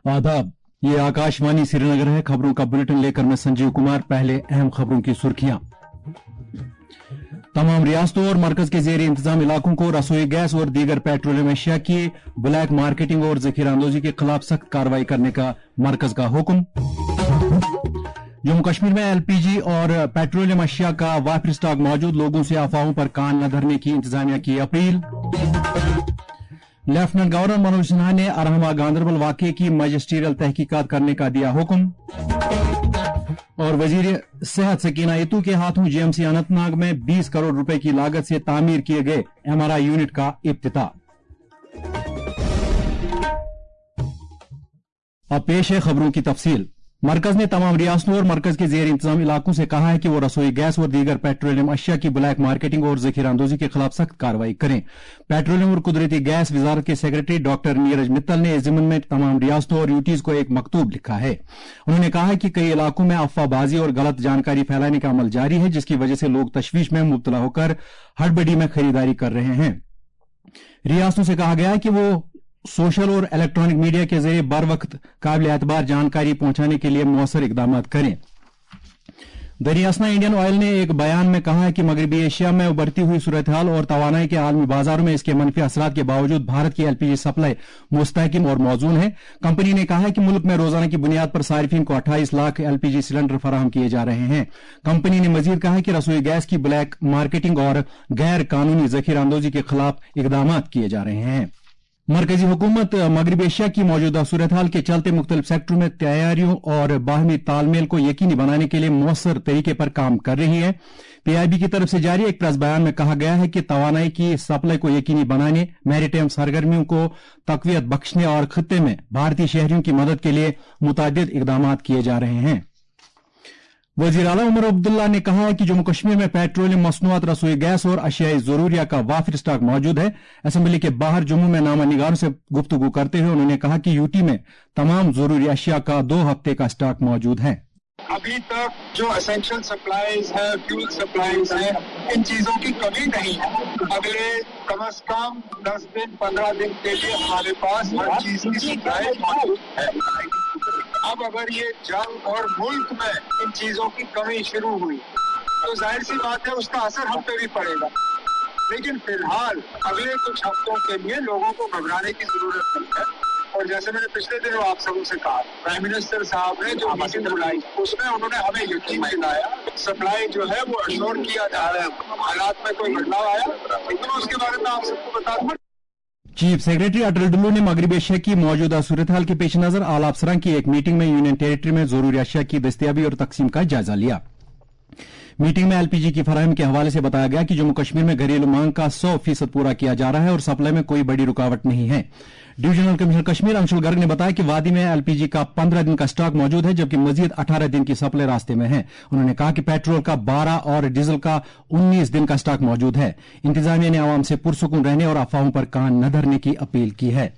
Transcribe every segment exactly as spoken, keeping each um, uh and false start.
आदाब, ये आकाशवाणी श्रीनगर है। खबरों का बुलेटिन लेकर मैं संजीव कुमार। पहले अहम खबरों की सुर्खियां। तमाम रियासतों और मरकज के जेर इंतजाम इलाकों को रसोई गैस और दीगर पेट्रोलियम अशिया की ब्लैक मार्केटिंग और जखीरांदोजी के खिलाफ सख्त कार्रवाई करने का मरकज का हुक्म। जम्मू कश्मीर में एलपीजी और पेट्रोलियम अशिया का वाफिर स्टॉक मौजूद, लोगों से अफवाहों पर कान न धरने की इंतजामिया की अपील। लेफ्टिनेंट गवर्नर मनोज सिन्हा ने अरहमा गांदरबल वाकये की मजिस्ट्रियल तहकीकात करने का दिया हुक्म। और वजीर सेहत सकीना इतू के हाथों जेएमसी अनंतनाग में बीस करोड़ रुपए की लागत से तामीर किए गए एमआरआई यूनिट का इफ्तिताह। अब पेश है खबरों की तफसील। मरकज ने तमाम रियासतों और मरकज के जेर इंतजाम इलाकों से कहा है कि वो रसोई गैस और दीगर पेट्रोलियम अशिया की ब्लैक मार्केटिंग और जखीरांदोजी के खिलाफ सख्त कार्रवाई करें। पेट्रोलियम और कुदरती गैस वजारत के सेक्रेटरी डॉक्टर नीरज मित्तल ने इस जिम्मन में तमाम रियासतों और यूटीज को एक मकतूब लिखा है। उन्होंने कहा है कि कई इलाकों में अफवाहबाजी और गलत जानकारी फैलाने का अमल जारी है, जिसकी वजह से लोग तशवीश में मुब्तला होकर हड़बड़ी में खरीदारी कर रहे हैं। रियासतों से कहा गया है कि वो सोशल और इलेक्ट्रॉनिक मीडिया के जरिए बर वक्त काबिल एतबार जानकारी पहुंचाने के लिए मौसर इकदाम करें। दरियासना इंडियन ऑयल ने एक बयान में कहा है कि मगरबी एशिया में उभरती हुई सूरत हाल और तवानाई के आलमी बाजारों में इसके मनफी असरात के बावजूद भारत की एलपीजी सप्लाई मुस्तहकिम और मौजूद है। कंपनी ने कहा है कि मुल्क में रोजाना की बुनियाद पर सार्फिन को अट्ठाईस लाख एलपीजी सिलेंडर फराहम किए जा रहे हैं। कंपनी ने मजीद कहा है कि रसोई गैस की ब्लैक मार्केटिंग और गैर कानूनी जखीरांदोजी के खिलाफ इकदाम किए जा रहे हैं। मरकजी हुकूमत मगरबी एशिया की मौजूदा सूरत हाल के चलते मुख्तलिफ सेक्टरों में तैयारियों और बाहमी तालमेल को यकीनी बनाने के लिए मौसर तरीके पर काम कर रही है। पीआईबी की तरफ से जारी एक प्रेस बयान में कहा गया है कि तवानाई की सप्लाई को यकीनी बनाने, मैरीटाइम सरगर्मियों को तकवीत बख्शने और खित्ते में भारतीय शहरियों की मदद के लिए मुतअद्दिद इकदाम किए जा रहे हैं। वजीर आला उमर अब्दुल्ला ने कहा है कि जम्मू कश्मीर में पेट्रोलियम मसनूआत, रसोई गैस और अशियाई जरूरिया का वाफिर स्टॉक मौजूद है। असेंबली के बाहर जम्मू में नामा निगारों से गुफ्तगू करते हुए उन्होंने कहा कि यूटी में तमाम जरूरी अशिया का दो हफ्ते का स्टॉक मौजूद है। अभी तक जो एसेंशियल सप्लाईज है, फ्यूल सप्लाईज है, इन चीजों की कमी नहीं है। अगले कम अज कम दस दिन पंद्रह दिन के लिए हमारे पास हर चीज की सप्लाई मौजूद है। अब अगर ये जंग और मुल्क में इन चीजों की कमी शुरू हुई तो जाहिर सी बात है उसका असर हम पे भी पड़ेगा। लेकिन फिलहाल अगले कुछ हफ्तों के लिए लोगों को घबराने की जरूरत नहीं है। और जैसे मैंने पिछले दिनों आप सबों से कहा, प्राइम मिनिस्टर साहब ने जो मीटिंग बुलाई उसमें उन्होंने हमें यकीन दिलाया, सप्लाई जो है वो अश्योर किया जा रहा है। हालात में कोई बदलाव आया लेकिन उसके बारे में आप सबको बता दूं। चीफ सेक्रेटरी अटल डुल्लू ने मगरबी एशिया की मौजूदा सूरत हाल के पेश नजर आला अफसरान की एक मीटिंग में यूनियन टेरिटरी में जरूरी अशिया की दस्तयाबी और तकसीम का जायजा लिया। मीटिंग में एलपीजी की फराहमी के हवाले से बताया गया कि जम्मू कश्मीर में घरेलू मांग का सौ फीसद पूरा किया जा रहा है और सप्लाई में कोई बड़ी रुकावट नहीं है। डिविजनल कमिश्नर कश्मीर अंशुल गर्ग ने बताया कि वादी में एलपीजी का पंद्रह दिन का स्टॉक मौजूद है, जबकि मजीद अठारह दिन की सप्लाई रास्ते में है। उन्होंने कहा कि पेट्रोल का बारह और डीजल का उन्नीस दिन का स्टॉक मौजूद है। इंतजामिया ने आवाम से पुरसुकून रहने और अफवाहों पर कान न धरने की अपील की है।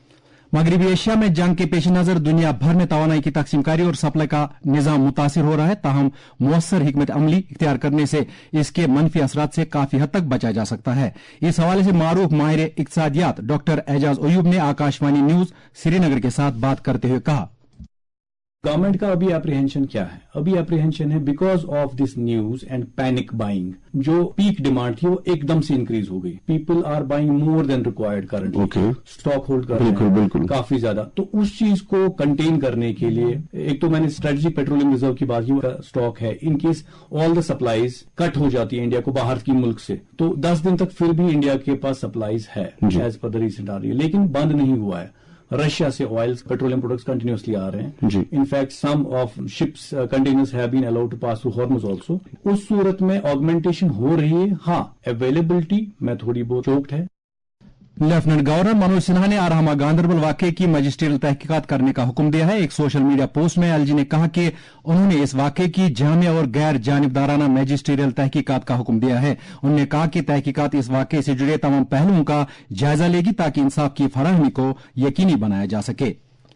मगरबी एशिया में जंग के पेश नजर दुनिया भर में तवानाई की तकसीमकारी और सप्लाई का निजाम मुतासिर हो रहा है। ताहम मुअस्सर हिकमत अमली इख्तियार करने से इसके मनफी असरात से काफी हद तक बचा जा सकता है। इस हवाले से मारूफ माहिर इक्तिसादियात डॉक्टर एजाज अयूब ने आकाशवाणी न्यूज श्रीनगर के साथ बात करते हुए कहा, गवर्नमेंट का अभी एप्रीहेंशन क्या है? अभी एप्रीहेंशन है because of this news and panic buying. जो पीक डिमांड थी वो एकदम से इंक्रीज हो गई। People are buying more than required currently. okay. Stock hold कर रहे हैं बिल्कुल काफी ज्यादा। तो उस चीज को कंटेन करने के लिए एक तो मैंने स्ट्रेटेजिक पेट्रोलियम रिजर्व की बात की, स्टॉक है in case all the supplies cut हो जाती है इंडिया को बाहर की मुल्क से, तो दस दिन तक फिर भी इंडिया के पास सप्लाईज है एज पर द रीसेंट आ रही है। लेकिन बंद नहीं हुआ है। रशिया से ऑयल्स, पेट्रोलियम प्रोडक्ट्स कंटिन्यूसली आ रहे हैं। In fact some of ships containers have been allowed to pass through Hormuz also. उस सूरत में ऑगमेंटेशन हो रही है। हाँ, अवेलेबिलिटी में थोड़ी बहुत चोक्ड है। लेफ्टिनेंट गवर्नर मनोज सिन्हा ने अरहमा गांदरबल वाकये की मजिस्ट्रियल तहकीकात करने का हुक्म दिया है। एक सोशल मीडिया पोस्ट में एलजी ने कहा कि उन्होंने इस वाकये की जामिया और गैर जानिबदाराना मजिस्ट्रियल तहकीकात का हुक्म दिया है। उन्होंने कहा कि तहकीकात इस वाकये से जुड़े तमाम पहलुओं का जायजा लेगी ताकि इंसाफ की फराहमी को यकीनी बनाया जा सके।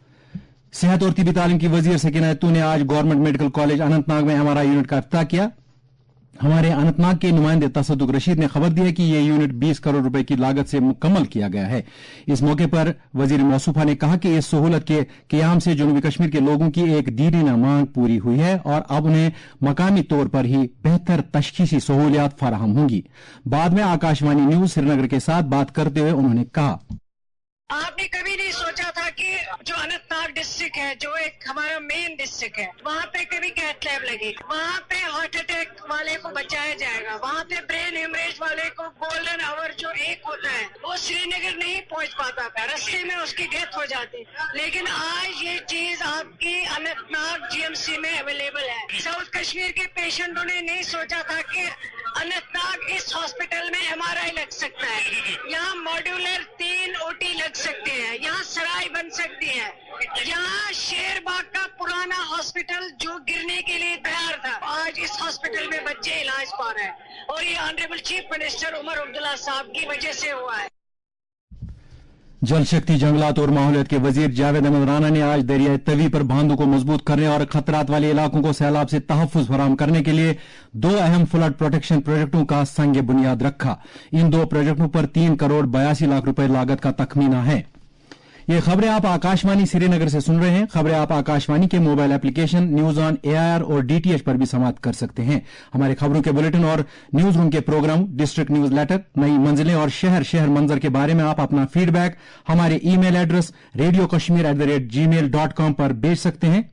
सेहत और तिबी तालीम की वजीर सकीना इतू ने आज गवर्नमेंट मेडिकल कॉलेज अनंतनाग में एमआरआई यूनिट का इफ्तिताह किया। हमारे अनंतनाग के नुमाइंदे तसद्दुक रशीद ने खबर दी है कि यह यूनिट बीस करोड़ रुपए की लागत से मुकम्मल किया गया है। इस मौके पर वजीर मौसूफा ने कहा कि इस सहूलत के क़याम से जनूबी कश्मीर के लोगों की एक दीरीना मांग पूरी हुई है और अब उन्हें मकामी तौर पर ही बेहतर तशखीसी सहूलियात फराहम होंगी। बाद में आकाशवाणी न्यूज श्रीनगर के साथ बात करते हुए उन्होंने कहा, आपने कभी नहीं सोचा था कि जो अनंतनाग डिस्ट्रिक्ट है, जो एक हमारा मेन डिस्ट्रिक्ट है, वहाँ पे कभी कैथ लैब लगेगी, वहाँ पे हार्ट अटैक वाले को बचाया जाएगा, वहाँ पे ब्रेन हेमरेज वाले को गोल्डन आवर जो एक होता है वो श्रीनगर नहीं पहुँच पाता था, रास्ते में उसकी डेथ हो जाती। लेकिन आज ये चीज आपकी अनंतनाग जीएमसी में अवेलेबल है। साउथ कश्मीर के पेशेंटों ने नहीं सोचा था कि अनंतनाग इस हॉस्पिटल में एमआरआई लग सकता है, यहाँ मॉड्यूलर तीन ओटी लग सकते हैं, यहाँ सराय बन सकती है, यहाँ शेरबाग का पुराना हॉस्पिटल जो गिरने के लिए तैयार था, आज इस हॉस्पिटल में बच्चे इलाज पा रहे हैं और ये honourable chief minister Omar Abdullah sahab की वजह से हुआ है। जल शक्ति, जंगलात और माहौलियात के वजीर जावेद अहमद राना ने आज दरियाई तवी पर बांधों को मजबूत करने और खतरात वाले इलाकों को सैलाब से तहफ्फुज फराहम करने के लिए दो अहम फ्लड प्रोटेक्शन प्रोजेक्टों का संग बुनियाद रखा। इन दो प्रोजेक्टों पर तीन करोड़ बयासी लाख रुपए लागत का तखमीना है। ये खबरें आप आकाशवाणी श्रीनगर से सुन रहे हैं। खबरें आप आकाशवाणी के mobile application news on AIR और डीटीएच पर भी समाप्त कर सकते हैं। हमारे खबरों के बुलेटिन और न्यूज रूम के प्रोग्राम, डिस्ट्रिक्ट न्यूज लेटर, नई मंजिलें और शहर शहर मंजर के बारे में आप अपना फीडबैक हमारे email address radio Kashmir at the rate Gmail dot com पर भेज सकते हैं।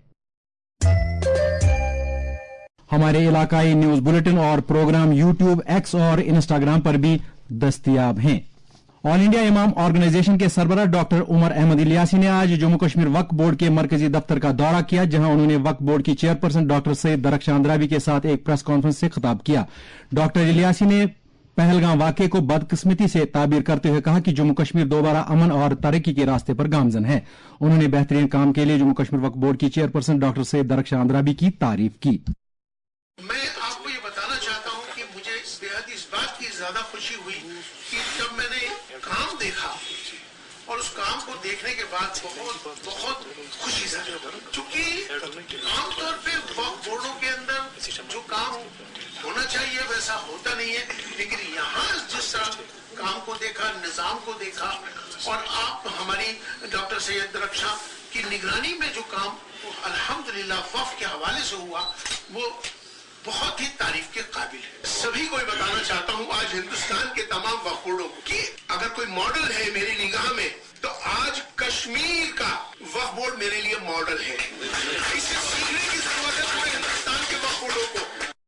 हमारे इलाकाई न्यूज बुलेटिन और प्रोग्राम यूट्यूब, एक्स और इंस्टाग्राम पर भी दस्तयाब हैं। ऑल इंडिया इमाम ऑर्गेनाइजेशन के सरबराह डॉक्टर उमर अहमद इलियासी ने आज जम्मू कश्मीर वक्फ बोर्ड के मरकजी दफ्तर का दौरा किया, जहां उन्होंने वक्फ बोर्ड की चेयरपर्सन डॉक्टर सईद दरख्शान अंद्राबी के साथ एक प्रेस कॉन्फ्रेंस से खिताब किया। डॉक्टर इलियासी ने पहलगाम वाकये को बदकिस्मती से ताबीर करते हुए कहा कि जम्मू कश्मीर दोबारा अमन और तरक्की के रास्ते पर गामजन है। उन्होंने बेहतरीन काम के लिए जम्मू कश्मीर वक्फ बोर्ड की चेयरपर्सन डॉक्टर सईद दरख्शान अंद्राबी की तारीफ की। मैं आपको ये बताना चाहता हूं कि मुझे बेहद इस बात की ज्यादा खुशी हुई कि जब मैंने काम देखा और उस काम को देखने के बाद बहुत बहुत खुशी जाहिर, क्योंकि आमतौर पे वक्फ बोर्डों के अंदर जो काम होना चाहिए वैसा होता नहीं है, लेकिन यहाँ जिस तरह काम को देखा, निजाम को देखा और आप हमारी डॉक्टर सैयद दरख्शां की निगरानी में जो काम अल्हम्दुलिल्लाह वक्फ के हवाले से हुआ वो बहुत ही तारीफ के काबिल है। सभी को बताना चाहता हूँ आज हिंदुस्तान के तमाम वक्फ बोर्डों को कि अगर कोई मॉडल है मेरी निगाह में तो आज कश्मीर का वक्फ बोर्ड मेरे लिए मॉडल है। इससे सीखने की जरूरत है पूरे हिंदुस्तान के वक्फ बोर्डों को।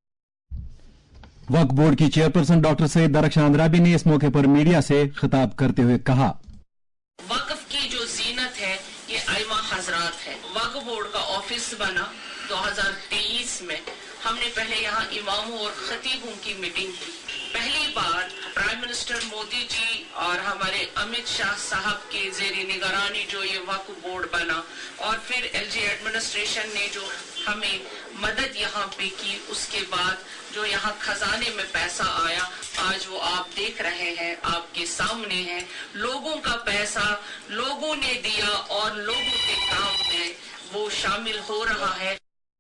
वक्फ बोर्ड की चेयरपर्सन डॉक्टर सईद दरख्शान अंद्राबी ने इस मौके पर मीडिया से खिताब करते हुए कहा, वक्फ की जो जीनत है ये आइमा हजरात है। वक्फ बोर्ड का ऑफिस बना दो हज़ार तेईस में, हमने पहले यहाँ इमामों और खतीबों की मीटिंग की। पहली बार प्राइम मिनिस्टर मोदी जी और हमारे अमित शाह साहब के जेरी निगरानी जो ये वक्फ बोर्ड बना और फिर एलजी एडमिनिस्ट्रेशन ने जो हमें मदद यहाँ पे की, उसके बाद जो यहाँ खजाने में पैसा आया आज वो आप देख रहे हैं, आपके सामने है। लोगों का पैसा लोगों ने दिया और लोगों के काम में वो शामिल हो रहा है।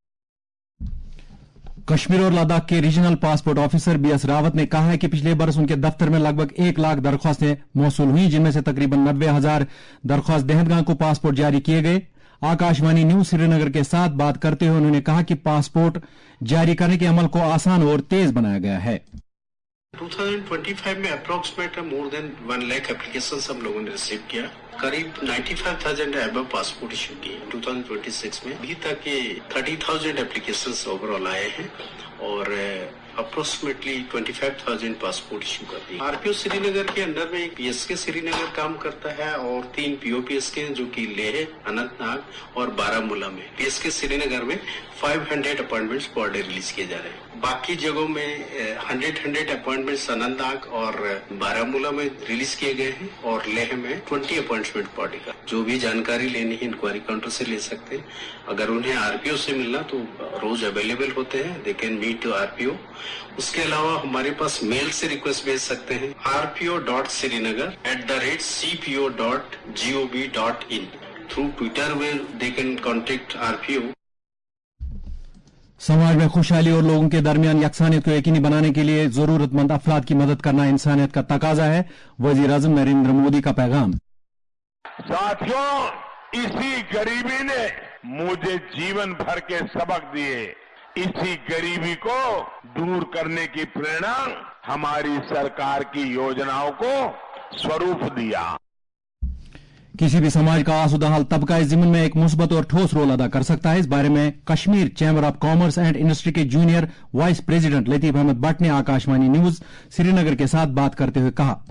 कश्मीर और लद्दाख के regional passport officer B S Rawat ने कहा है कि पिछले बरस उनके दफ्तर में लगभग एक लाख दरख्वास्तें मौसूल हुई, जिनमें से तकरीबन नब्बे हजार दरख्वास्त दहनगाह को पासपोर्ट जारी किए गए। आकाशवाणी न्यूज श्रीनगर के साथ बात करते हुए उन्होंने कहा कि पासपोर्ट जारी करने के अमल को आसान और तेज बनाया गया है। दो हज़ार पच्चीस में approximate more than one lakh applications हम लोगों ने रिसीव किया, करीब पचानवे हज़ार अबव पासपोर्ट इशू किए दो हज़ार छब्बीस में। अभी तक ये तीस हज़ार एप्लीकेशंस ओवरऑल आए हैं और अप्रोक्सीमेटली पच्चीस हज़ार पासपोर्ट इशू कर दिए। आरपीओ श्रीनगर के अंडर में एक पीएसके श्रीनगर काम करता है और तीन पीओपीएसके जो कि लेह, अनंतनाग और बारामूला में। पीएसके श्रीनगर में पाँच सौ अपॉइंटमेंट्स पर डे रिलीज किए जा रहे हैं। बाकी जगहों में हंड्रेड हंड्रेड अपॉइंटमेंट्स अनंतनाग और बारामूला में रिलीज किए गए हैं और लेह में ट्वेंटी अपॉइंटमेंट पर डे का। जो भी जानकारी लेनी है इंक्वायरी काउंटर से ले सकते हैं। अगर उन्हें आरपीओ से मिलना तो रोज अवेलेबल होते हैं, दे कैन मीट आरपीओ। उसके अलावा हमारे पास मेल से रिक्वेस्ट भेज सकते हैं RPO dot Srinagar at the rate C P O dot G O V dot in. Through Twitter में दे कैन कॉन्टेक्ट आरपीओ। समाज में खुशहाली और लोगों के दरमियान यकसानियत को यकीनी बनाने के लिए जरूरतमंद अफराद की मदद करना इंसानियत का तकाजा है, वजीर आजम नरेंद्र मोदी का पैगाम। साथियों, इसी गरीबी ने मुझे जीवन भर के सबक दिए। इसी गरीबी को दूर करने की प्रेरणा हमारी सरकार की योजनाओं को स्वरूप दिया। किसी भी समाज का आसुदा हाल तबका इस ज़िम्न में एक मुस्बत और ठोस रोल अदा कर सकता है। इस बारे में Kashmir chamber of commerce and industry के junior vice president Latif Ahmad Bhat ने आकाशवाणी न्यूज श्रीनगर के साथ बात करते हुए कहा,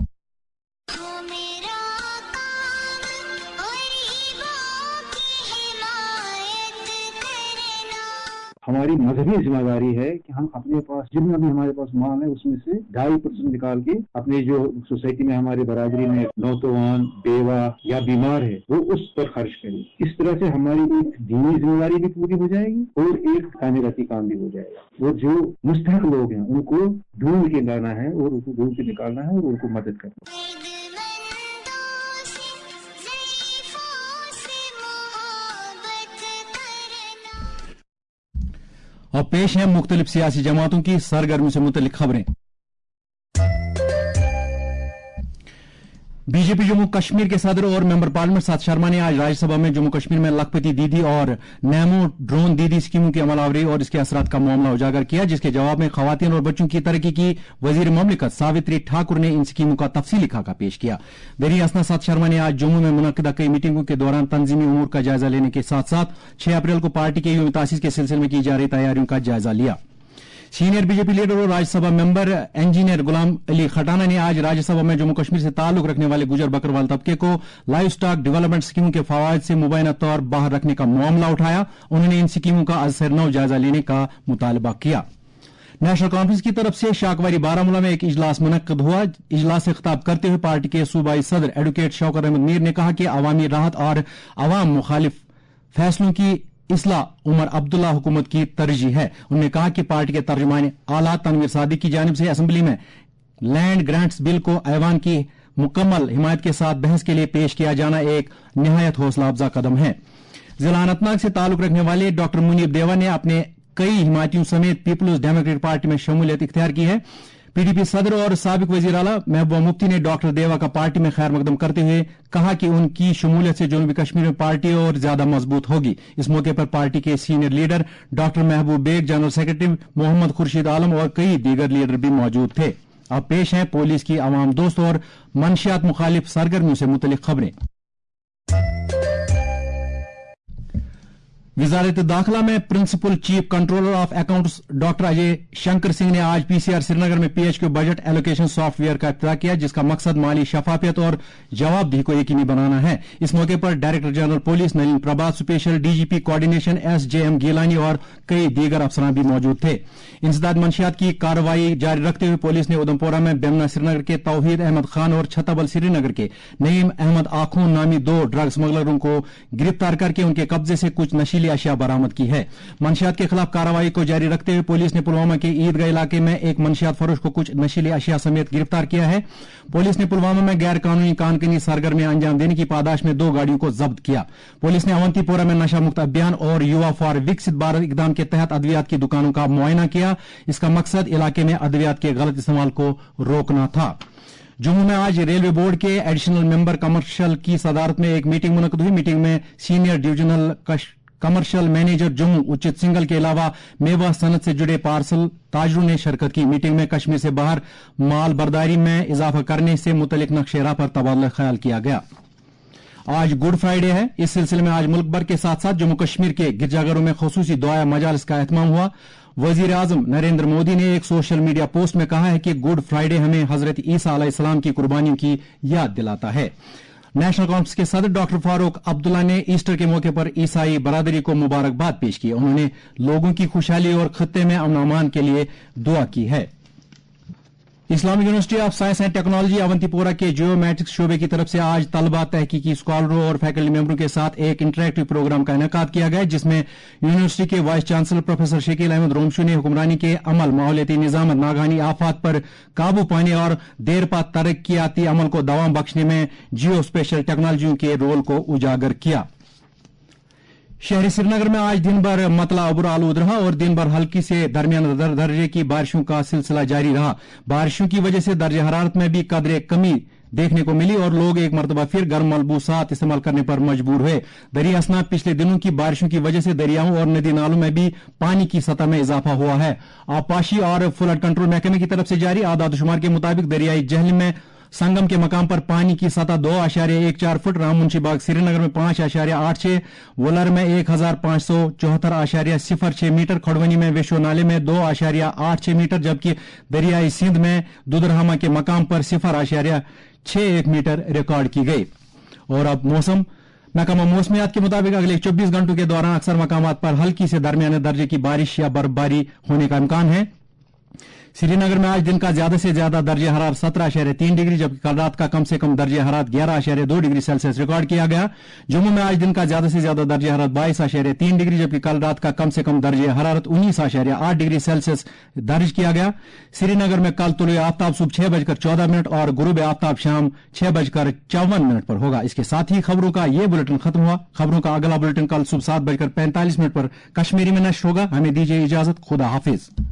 हमारी मजहबी जिम्मेदारी है कि हम अपने पास जितना भी हमारे पास माल है उसमें से ढाई परसेंट निकाल के अपने जो सोसाइटी में हमारी बरादरी में नौजवान, बेवा या बीमार है वो उस पर खर्च करें। इस तरह से हमारी एक दीनी जिम्मेदारी भी पूरी हो जाएगी और एक तामीराती काम भी हो जाएगा। और जो मुस्तहक लोग हैं उनको ढूंढ के लाना है और उनको ढूंढ के निकालना है और उनको मदद करना है। और पेश हैं मुख्तलिफ सियासी जमातों की सरगर्मी से मुतल्लिक खबरें। बीजेपी जम्मू कश्मीर के सदर और मेंबर पार्लियामेंट साद शर्मा ने आज राज्यसभा में जम्मू कश्मीर में लखपति दीदी और नैमो ड्रोन दीदी स्कीमों की अमलावरी और इसके असरात का मामला उजागर किया, जिसके जवाब में खवातीन और बच्चों की तरक्की की वजीर ममलिकत सावित्री ठाकुर ने इन स्कीमों का तफसीली खाका पेश किया। देरी असना साद शर्मा ने आज जम्मू में मुनक्किदा कई मीटिंगों के दौरान तंजीमी उमूर का जायजा लेने के साथ साथ छह अप्रैल को पार्टी के यूम तासीस के सिलसिले में की जा रही तैयारियों का जायजा लिया। सीनियर बीजेपी लीडर और राज्यसभा मेंबर इंजीनियर गुलाम अली खटाना ने आज राज्यसभा में जम्मू कश्मीर से ताल्लुक रखने वाले गुजर बकरवाल तबके को लाइव स्टॉक डेवलपमेंट स्कीमों के फवायद से मुबैना तौर बाहर रखने का मामला उठाया। उन्होंने इन स्कीमों का अज़सर-नौ जायजा लेने का मुतालबा किया। नेशनल कॉन्फ्रेंस की तरफ से शाकवारी बारामूला में एक इजलास मुनक्कद हुआ। इजलास से खिताब करते हुए पार्टी के सूबाई सदर एडवोकेट शौकत अहमद मीर ने कहा कि अवामी राहत और अवाम मुखालिफ फैसलों की इस्लाह उमर अब्दुल्ला हुकूमत की तरजीह है। उन्होंने कहा कि पार्टी के तर्जुमान आला तनवीर सादिक की जानिब से असेंबली में लैंड ग्रांट्स बिल को ऐवान की मुकम्मल हिमायत के साथ बहस के लिए पेश किया जाना एक निहायत हौसला अफजा कदम है। जिला अनंतनाग से ताल्लुक रखने वाले डॉक्टर मुनीब देवा ने अपने कई हिमायतियों समेत पीपल्स डेमोक्रेटिक पार्टी में शमूलियत इख्तियार की है। पीडीपी सदर और साबिक वजीर आला महबूबा मुफ्ती ने डॉक्टर देवा का पार्टी में खैर मकदम करते हुए कहा कि उनकी शमूलियत से जनूबी कश्मीर में पार्टी और ज्यादा मजबूत होगी। इस मौके पर पार्टी के senior leader doctor Mehboob Beg, general secretary Mohammad Khurshid Alam और कई दीगर लीडर भी मौजूद थे। अब पेश हैं पुलिस की आवाम दोस्त और मंशियात मुखालिफ सरगर्मियों से मुतल्लिक खबरें। वजारत दाखिला में principal chief controller of accounts doctor Ajay Shankar Singh ने आज पीसीआर श्रीनगर में पीएचक्यू बजट एलोकेशन सॉफ्टवेयर का इफ्तिताह किया, जिसका मकसद माली शफाफियत और जवाबदेही को यकीनी बनाना है। इस मौके पर director general police Nalin Prabhat, special DGP coordination S J M Gilani और कई दीगर अफसरान भी मौजूद थे। इंसदाद मंशियात की कार्रवाई जारी रखते हुए पुलिस ने उधमपुरा में बेमना श्रीनगर के तौहीद अहमद खान और छताबल श्रीनगर के नईम अहमद आखून नामी दो ड्रग स्मगलरों को गिरफ्तार करके उनके कब्जे से कुछ नशीली अशिया बरामद की है। मंशियात के खिलाफ कार्रवाई को जारी रखते हुए पुलिस ने पुलवामा के ईदगाह इलाके में एक मंशियात फरोश को कुछ नशीली अशिया समेत गिरफ्तार किया है। पुलिस ने पुलवामा में गैर कानूनी कानकनी सरगर्मियां अंजाम देने की पादाश में दो गाड़ियों को जब्त किया। पुलिस ने अवंतीपोरा में नशा मुक्त अभियान और युवा फॉर विकसित भारत इकदाम के तहत अद्वियात की दुकानों का मुआयना किया। इसका मकसद इलाके में अद्वियात के गलत इस्तेमाल को रोकना था। जम्मू में आज रेलवे बोर्ड के एडिशनल मेंबर कमर्शियल की सदारत में एक मीटिंग मुनक्कद हुई। मीटिंग में senior divisional commercial manager Jammu Uchit Singhal के अलावा मेवा सनत से जुड़े पार्सल ताजरों ने शिरकत की। मीटिंग में कश्मीर से बाहर माल बर्दारी में इजाफा करने से मुतल्लिक नक्शे राह पर तबादला ख्याल किया गया। आज गुड फ्राइडे है। इस सिलसिले में आज मुल्क भर के साथ साथ जम्मू कश्मीर के गिरजाघरों में खुसूसी दुआ मजालिस का एहतमाम हुआ। वजीर आजम नरेंद्र मोदी ने एक सोशल मीडिया पोस्ट में कहा है कि गुड फ्राइडे हमें हजरत ईसा अलैहिस्सलाम की कुर्बानियों की याद दिलाता है। नेशनल कांफ्रेंस के सदर डॉक्टर फारूक अब्दुल्ला ने ईस्टर के मौके पर ईसाई बरादरी को मुबारकबाद पेश की। उन्होंने लोगों की खुशहाली और खत्ते में अमन अमान के लिए दुआ की है। Islamic university of science and technology Awantipora के जियोमेट्रिक्स शोबे की तरफ से आज तलबा, तहकीकी स्कॉलरों और फैकल्टी मेंबरों के साथ एक इंटरेक्टिव प्रोग्राम का इनेकाद किया गया, जिसमें यूनिवर्सिटी के vice chancellor professor Shakil Ahmad Romshoo ने हुक्मरानी के अमल, माहौलियाती निजामत, नागहानी आफात पर काबू पाने और देरपा तरक्याती अमल को दवाम बख्शने में जियो स्पेशल टेक्नोलॉजियों के रोल को उजागर किया। शहरी श्रीनगर में आज दिन भर मतला अबुर आलूद रहा और दिन भर हल्की से दरमियान दर, दर्जे की बारिशों का सिलसिला जारी रहा। बारिशों की वजह से दर्जे हरारत में भी कदरे कमी देखने को मिली और लोग एक मरतबा फिर गर्म मलबूसात इस्तेमाल करने पर मजबूर हुए। दरिया असनाब पिछले दिनों की बारिशों की वजह से दरियाओं और नदी नालों में भी पानी की सतह में इजाफा हुआ है। आबपाशी और फ्लड कंट्रोल महकमे की तरफ से जारी आदादशुमार के मुताबिक दरियाई जहलम में संगम के मकाम पर पानी की सतह दो आशार्य एक चार फुट, राममुंशी बाग श्रीनगर में पांच आशार्य आठ छह, वुलर में एक हजार पांच सौ चौहत्तर आशार्य सिफर छह मीटर, खड़वनी में वेशो नाले में दो आशार्य आठ छह मीटर, जबकि दरियाई सिंध में दुदरहमा के मकाम पर सिफर आशार्य छह एक मीटर रिकॉर्ड की गई। और अब मौसम महकमा मौसमियात के मुताबिक अगले चौबीस घंटों के दौरान अक्सर मकामात पर हल्की से दरमियाने दर्जे की बारिश या बर्फबारी होने का इम्कान है। श्रीनगर में आज दिन का ज्यादा से ज्यादा दर्जे हरारत सत्रह अशार्य तीन डिग्री जबकि कल रात का कम से कम दर्जे हरारत ग्यारह अशार्य दो डिग्री सेल्सियस रिकॉर्ड किया गया। जम्मू में आज दिन का ज्यादा से ज्यादा दर्जे हरारत बाईस अशार्य तीन डिग्री जबकि कल रात का कम से कम दर्जे हरारत उन्नीस अशार्य आठ डिग्री सेल्सियस दर्ज किया गया। श्रीनगर में कल तुलुए आफ्ताब सुबह छह बजकर चौदह मिनट और गुरूब आफ्ताब शाम छह बजकर चौवन मिनट पर होगा। इसके साथ ही खबरों का ये बुलेटिन खत्म हुआ। खबरों का अगला बुलेटिन कल सुबह सात बजकर पैंतालीस मिनट पर कश्मीरी में नष्ट होगा। हमें दीजिए इजाजत। खुदा हाफिज।